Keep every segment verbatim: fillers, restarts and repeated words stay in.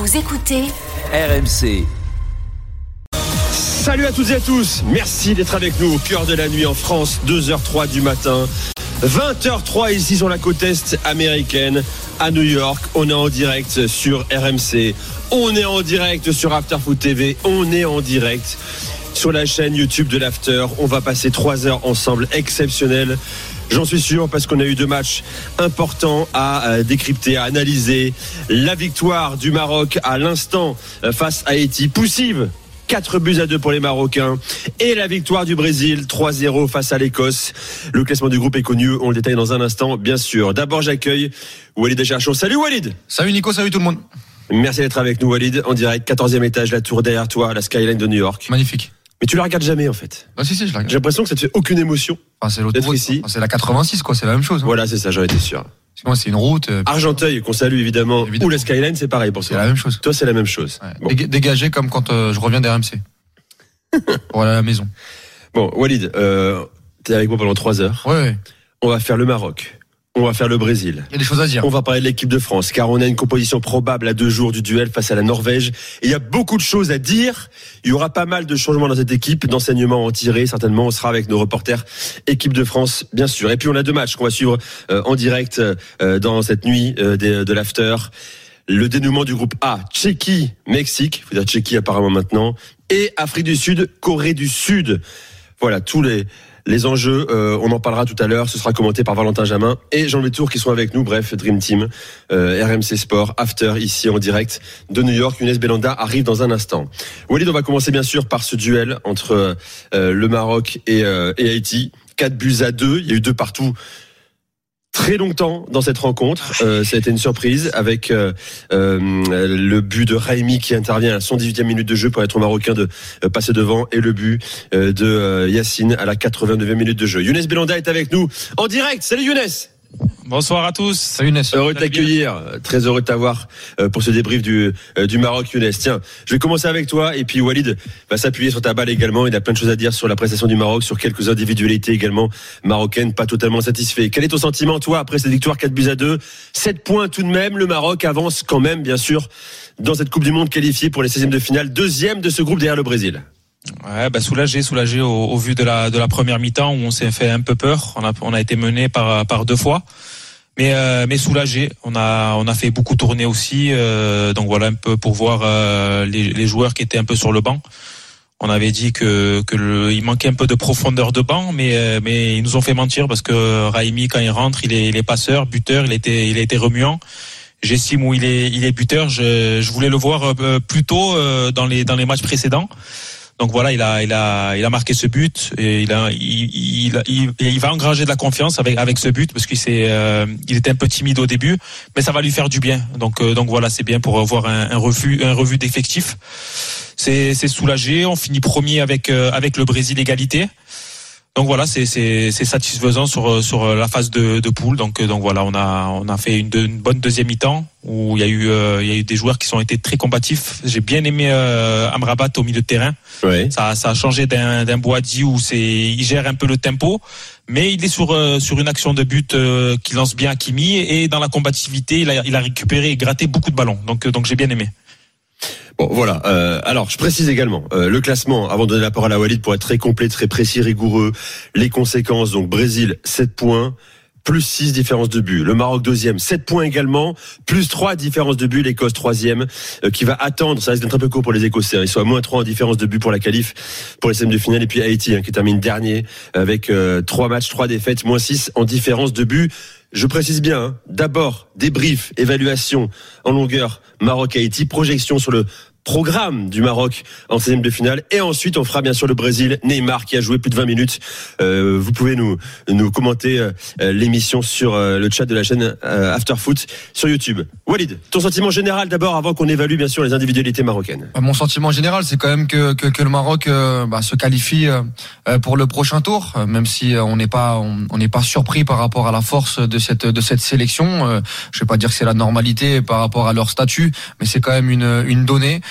Vous écoutez R M C. Salut à toutes et à tous, merci d'être avec nous au cœur de la nuit en France, deux heures zéro trois du matin, vingt heures zéro trois ici sur la côte est américaine, à New York. On est en direct sur R M C, on est en direct sur Afterfoot T V, on est en direct sur la chaîne YouTube de l'After. On va passer trois heures ensemble, exceptionnelles. J'en suis sûr, parce qu'on a eu deux matchs importants à décrypter, à analyser. La victoire du Maroc à l'instant face à Haïti, poussive, quatre buts à deux pour les Marocains. Et la victoire du Brésil, trois zéro face à l'Écosse. Le classement du groupe est connu, on le détaille dans un instant, bien sûr. D'abord, j'accueille Walid Acharchour. Salut Walid. Salut Nico, salut tout le monde. Merci d'être avec nous Walid, en direct, quatorzième étage, la tour derrière toi, la skyline de New York. Magnifique. Mais tu la regardes jamais en fait. Ah si si, je la regarde. J'ai l'impression que ça te fait aucune émotion. Enfin, c'est l'autoroute ici. Enfin, c'est la quatre-vingt-six quoi, c'est la même chose. Hein. Voilà, c'est ça, j'en étais sûr. Sinon c'est une route. Euh... Argenteuil qu'on salue évidemment, évidemment, ou la skyline, c'est pareil pour toi. C'est la même chose. Toi, c'est la même chose. Ouais. Bon. Dég- dégagé comme quand euh, je reviens d'R M C. Pour aller à la maison. Bon, Walid, euh, t'es avec moi pendant trois heures. Ouais, ouais. On va faire le Maroc. On va faire le Brésil. Il y a des choses à dire. On va parler de l'équipe de France, car on a une composition probable à deux jours du duel face à la Norvège. Et il y a beaucoup de choses à dire. Il y aura pas mal de changements dans cette équipe, d'enseignements à en tirer. Certainement, on sera avec nos reporters équipe de France, bien sûr. Et puis, on a deux matchs qu'on va suivre euh, en direct euh, dans cette nuit euh, de, de l'after. Le dénouement du groupe A, Tchéquie, Mexique, il faut dire Tchéquie apparemment maintenant, et Afrique du Sud, Corée du Sud. Voilà, tous les... Les enjeux, euh, on en parlera tout à l'heure. Ce sera commenté par Valentin Jamin et Jean-Louis Tour qui sont avec nous. Bref, Dream Team, euh, R M C Sport, After ici en direct de New York. Younes Belhanda arrive dans un instant. Walid, on va commencer bien sûr par ce duel entre euh, le Maroc et, euh, et Haïti. Quatre buts à deux. Il y a eu deux partout. Très longtemps dans cette rencontre, euh, ça a été une surprise avec euh, euh, le but de Raimi qui intervient à la cent dix-huitième minute de jeu pour être marocain de euh, passer devant et le but euh, de euh, Yacine à la quatre-vingt-neuvième minute de jeu. Younes Belhanda est avec nous en direct. Salut Younes. Bonsoir à tous. Salut Younes. Heureux de t'accueillir, très heureux de t'avoir pour ce débrief du, du Maroc, Younes. Tiens, je vais commencer avec toi et puis Walid va s'appuyer sur ta balle également. Il a plein de choses à dire sur la prestation du Maroc, sur quelques individualités également marocaines, pas totalement satisfait. Quel est ton sentiment, toi, après cette victoire quatre buts à deux? sept points tout de même, le Maroc avance quand même, bien sûr, dans cette Coupe du Monde qualifiée pour les seizièmes de finale, deuxième de ce groupe derrière le Brésil. Ouais, bah soulagé, soulagé au, au vu de la de la première mi-temps où on s'est fait un peu peur. On a on a été mené par par deux fois, mais euh, mais soulagé. On a on a fait beaucoup tourner aussi. Euh, donc voilà un peu pour voir euh, les les joueurs qui étaient un peu sur le banc. On avait dit que que le, il manquait un peu de profondeur de banc, mais euh, mais ils nous ont fait mentir parce que Raimi quand il rentre, il est il est passeur, buteur, il était il a été remuant. J'estime où il est il est buteur. Je je voulais le voir euh, plus tôt euh, dans les dans les matchs précédents. Donc voilà, il a, il a, il a marqué ce but et il a, il, il, il, il va engranger de la confiance avec, avec ce but parce qu'il s'est, euh, il était un peu timide au début, mais ça va lui faire du bien. Donc, euh, donc voilà, c'est bien pour avoir un, un refus, un revue d'effectifs. C'est, c'est soulagé. On finit premier avec, euh, avec le Brésil égalité. Donc voilà, c'est, c'est, c'est satisfaisant sur, sur la phase de, de poule. Donc, donc voilà, on a, on a fait une, de, une bonne deuxième mi-temps où il y a eu, euh, il y a eu des joueurs qui sont été très combatifs. J'ai bien aimé euh, Amrabat au milieu de terrain. Ouais. Ça, ça a changé d'un, d'un Boadi où c'est, il gère un peu le tempo, mais il est sur, euh, sur une action de but euh, qui lance bien Hakimi et dans la combativité, il a, il a récupéré et gratté beaucoup de ballons. Donc, donc j'ai bien aimé. Bon, voilà. Euh, alors, je précise également euh, le classement, avant de donner la parole à Walid pour être très complet, très précis, rigoureux. Les conséquences, donc Brésil, sept points, plus six différences de but. Le Maroc, deuxième, sept points également, plus trois différences de but. L'Écosse, troisième, euh, qui va attendre, ça risque d'être un peu court pour les Écossais, hein. Ils sont à moins trois en différence de but pour la qualif, pour les seizièmes de finale. Et puis Haïti, hein, qui termine dernier, avec euh, trois matchs, trois défaites, moins six en différence de but. Je précise bien, hein, d'abord, débrief, évaluation en longueur, Maroc-Haïti, projection sur le programme du Maroc en seizième de finale, et ensuite on fera bien sûr le Brésil, Neymar qui a joué plus de vingt minutes. Euh, vous pouvez nous nous commenter euh, l'émission sur euh, le chat de la chaîne euh, Afterfoot sur YouTube. Walid, ton sentiment général d'abord avant qu'on évalue bien sûr les individualités marocaines. Mon sentiment général, c'est quand même que que, que le Maroc euh, bah, se qualifie euh, pour le prochain tour, euh, même si euh, on n'est pas on n'est pas surpris par rapport à la force de cette de cette sélection. Euh, je vais pas dire que c'est la normalité par rapport à leur statut, mais c'est quand même une une donnée.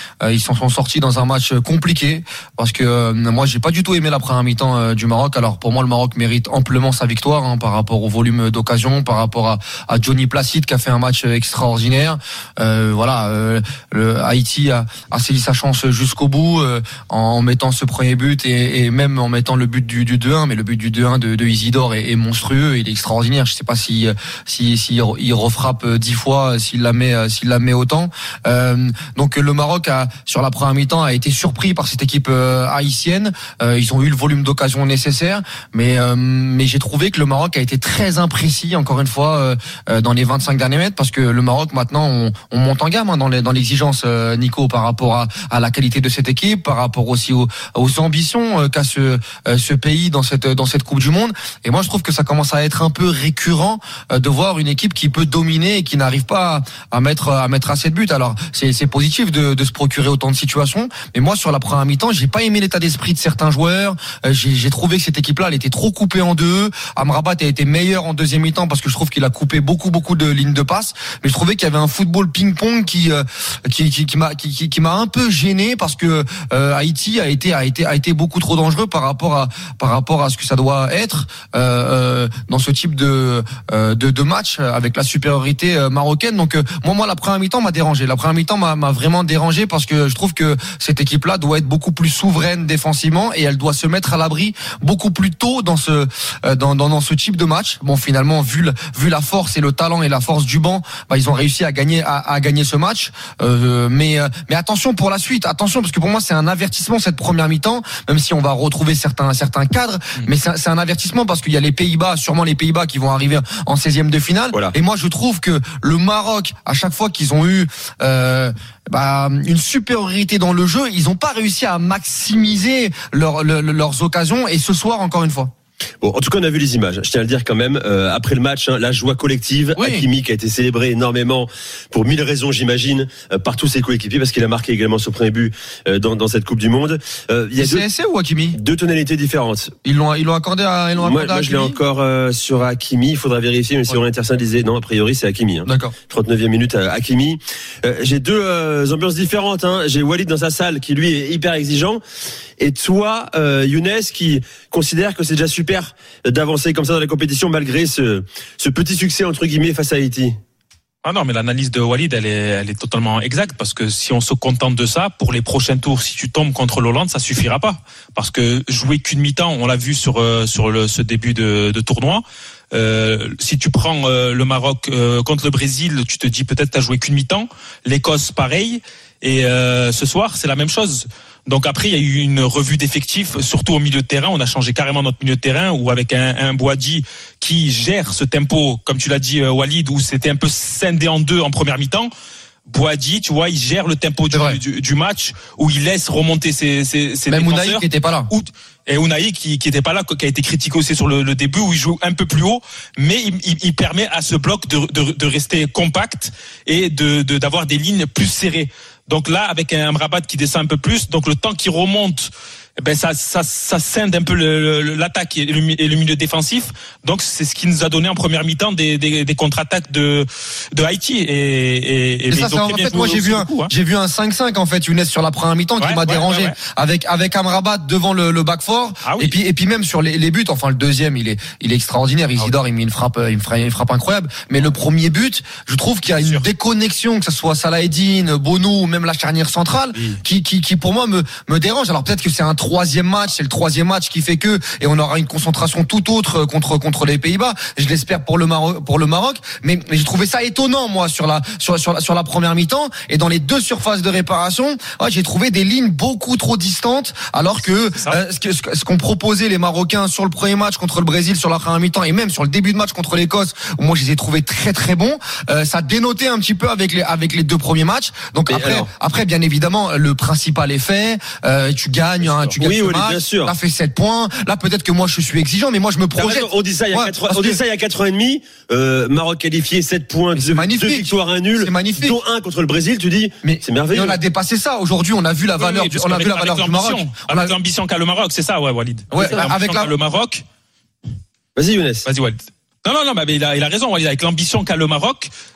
Euh, ils s'en sont sortis dans un match compliqué parce que euh, moi j'ai pas du tout aimé la première mi-temps euh, du Maroc. Alors pour moi le Maroc mérite amplement sa victoire hein, par rapport au volume d'occasion, par rapport à, à Johnny Placide qui a fait un match extraordinaire. Euh, voilà, euh, le Haïti a, a saisi sa chance jusqu'au bout euh, en mettant ce premier but et, et même en mettant le but du, du deux un. Mais le but du deux un de, de Isidore est, est monstrueux, il est extraordinaire. Je sais pas si si, si il refrappe dix fois, s'il la met s'il la met autant. Euh, donc le Maroc a sur la première mi-temps a été surpris par cette équipe euh, haïtienne. Euh, ils ont eu le volume d'occasion nécessaire, mais euh, mais j'ai trouvé que le Maroc a été très imprécis encore une fois euh, dans les vingt-cinq derniers mètres parce que le Maroc maintenant on, on monte en gamme hein, dans les, dans l'exigence euh, Nico par rapport à, à la qualité de cette équipe, par rapport aussi aux, aux ambitions euh, qu'a ce euh, ce pays dans cette dans cette Coupe du Monde. Et moi je trouve que ça commence à être un peu récurrent euh, de voir une équipe qui peut dominer et qui n'arrive pas à, à mettre à mettre assez de buts. Alors c'est c'est positif de, de se procurer autant de situations, mais moi sur la première mi-temps j'ai pas aimé l'état d'esprit de certains joueurs. Euh, j'ai, j'ai trouvé que cette équipe-là elle était trop coupée en deux. Amrabat a été meilleur en deuxième mi-temps parce que je trouve qu'il a coupé beaucoup beaucoup de lignes de passe, mais je trouvais qu'il y avait un football ping-pong qui euh, qui, qui qui m'a qui, qui, qui m'a un peu gêné parce que euh, Haïti a été a été a été beaucoup trop dangereux par rapport à par rapport à ce que ça doit être euh, euh, dans ce type de euh, de, de match avec la supériorité euh, marocaine. Donc euh, moi moi la première mi-temps m'a dérangé. La première mi-temps m'a, m'a vraiment dérangé parce que je trouve que cette équipe-là doit être beaucoup plus souveraine défensivement et elle doit se mettre à l'abri beaucoup plus tôt dans ce euh, dans, dans dans ce type de match. Bon finalement vu le, vu la force et le talent et la force du banc, bah ils ont réussi à gagner à, à gagner ce match. Euh, mais mais attention pour la suite, attention parce que pour moi c'est un avertissement cette première mi-temps, même si on va retrouver certains certains cadres, mmh. mais c'est, c'est un avertissement parce qu'il y a les Pays-Bas, sûrement les Pays-Bas qui vont arriver en seizième de finale. Voilà. Et moi je trouve que le Maroc, à chaque fois qu'ils ont eu euh, bah, une supériorité dans le jeu, ils n'ont pas réussi à maximiser leur, leur, leurs occasions. Et ce soir encore une fois. Bon, en tout cas, on a vu les images. Je tiens à le dire quand même. Euh, après le match, hein, la joie collective. Oui. Hakimi qui a été célébré énormément pour mille raisons, j'imagine, euh, par tous ses coéquipiers parce qu'il a marqué également son premier but euh, dans, dans cette Coupe du Monde. Euh, il y a deux, C S C ou Hakimi deux tonalités différentes. Ils l'ont, ils l'ont accordé à, ils l'ont moi, accordé à moi, je l'ai encore euh, sur Hakimi. Il faudra vérifier, mais ouais. Si on l'intersaint disait non, a priori c'est Hakimi. Hein. D'accord. trente-neuvième minute à Hakimi. Euh, j'ai deux euh, ambiances différentes. Hein. J'ai Walid dans sa salle qui lui est hyper exigeant. Et toi, euh, Younes, qui considère que c'est déjà super d'avancer comme ça dans la compétition malgré ce, ce petit succès entre guillemets face à Haïti. Ah non, mais l'analyse de Walid, elle est, elle est totalement exacte parce que si on se contente de ça, pour les prochains tours, si tu tombes contre l'Hollande, ça suffira pas. Parce que jouer qu'une mi-temps, on l'a vu sur sur le, ce début de, de tournoi. Euh, si tu prends euh, le Maroc euh, contre le Brésil, tu te dis peut-être t'as joué qu'une mi-temps. L'Écosse, pareil. Et euh, ce soir, c'est la même chose. Donc après, il y a eu une revue d'effectifs, surtout au milieu de terrain. On a changé carrément notre milieu de terrain, où avec un, un Bouhadji qui gère ce tempo, comme tu l'as dit, Walid, où c'était un peu scindé en deux en première mi-temps. Bouhadji, tu vois, il gère le tempo du, du, du match, où il laisse remonter ses, ses, ses Même défenseurs. Ounahi qui était pas là. Où, et Ounahi qui, qui était pas là, qui a été critiqué aussi sur le, le début, où il joue un peu plus haut, mais il, il, il permet à ce bloc de, de, de rester compact et de, de, d'avoir des lignes plus serrées. Donc là, avec un Amrabat qui descend un peu plus, donc le temps qu'il remonte, ben ça, ça, ça scinde un peu le, le, l'attaque et le, et le milieu défensif. Donc c'est ce qui nous a donné en première mi-temps des, des, des contre-attaques de, de Haïti. Et, et, et ça, c'est en fait, moi j'ai vu un, coup, hein. j'ai vu un cinq cinq en fait, Younes sur la première mi-temps ouais, qui m'a ouais, dérangé ouais, ouais. avec avec Amrabat devant le, le back four. Ah oui. Et puis et puis même sur les, les buts, enfin le deuxième, il est il est extraordinaire. Isidore, ah oui. il met une frappe, il me frappe, une frappe incroyable. Mais le premier but, je trouve qu'il y a une Sûr. déconnexion, que ce soit Salah Eddine, Bono ou même la charnière centrale, oui. qui qui qui pour moi me me dérange. Alors peut-être que c'est un troisième match, c'est le troisième match qui fait que, et on aura une concentration tout autre contre contre les Pays-Bas. Je l'espère pour le Maroc, pour le Maroc. Mais, mais j'ai trouvé ça étonnant moi sur la sur sur la, sur la première mi-temps et dans les deux surfaces de réparation, ouais, j'ai trouvé des lignes beaucoup trop distantes. Alors que euh, ce, que ce qu'on proposait les Marocains sur le premier match contre le Brésil sur la première mi-temps et même sur le début de match contre l'Écosse, où moi je les ai trouvés très très bons. Euh, ça dénotait un petit peu avec les avec les deux premiers matchs. Donc et après alors après bien évidemment le principal est fait. Euh, tu gagnes, hein, tu gagnes. Oui, oui, bien sûr. T'as fait sept points. Là, peut-être que moi, je suis exigeant, mais moi, je me projette. On dit ça il y a ouais, quatre, on dit ça il y a quatre ans et demi. Euh, Maroc qualifié, sept points, deux, deux victoires, un nul. C'est magnifique. Dont un contre le Brésil, tu dis. Mais c'est merveilleux. Mais on a dépassé ça. Aujourd'hui, on a vu la valeur, oui, oui, du, on a vu la valeur du Maroc. Avec l'ambition qu'a le Maroc, c'est ça, ouais, Walid. Ouais, ça, avec la... le Maroc. Vas-y, Younes. Vas-y, Walid. Non, non, non, mais il a, il a raison, Walid. Avec l'ambition qu'a le Maroc,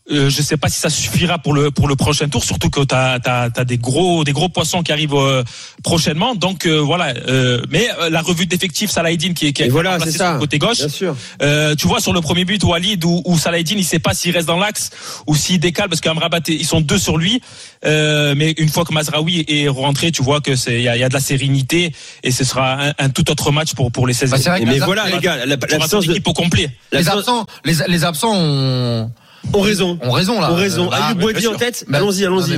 Euh, je sais pas si ça suffira pour le pour le prochain tour, surtout que t'as t'as t'as des gros des gros poissons qui arrivent euh, prochainement. Donc euh, voilà. Euh, mais euh, la revue d'effectifs, Salahidine qui est qui est voilà, placé sur le côté gauche. Bien sûr. Euh, tu vois sur le premier but Walid où, où Salahidine il sait pas s'il reste dans l'axe ou s'il décale parce qu'Amrabat ils sont deux sur lui. Euh, mais une fois que Mazraoui est rentré, tu vois que c'est il y a, y a de la sérénité et ce sera un, un tout autre match pour pour les seize. Bah, c'est vrai que mais les voilà les- les gars, la- Tu auras ton l'absence de équipe au complet. les l'absence- absents, les, les absents ont, ont raison. ont raison là. Ont raison. Euh, là, Ayub bien Boadi sûr. en tête. Bah, Allons-y, allons-y.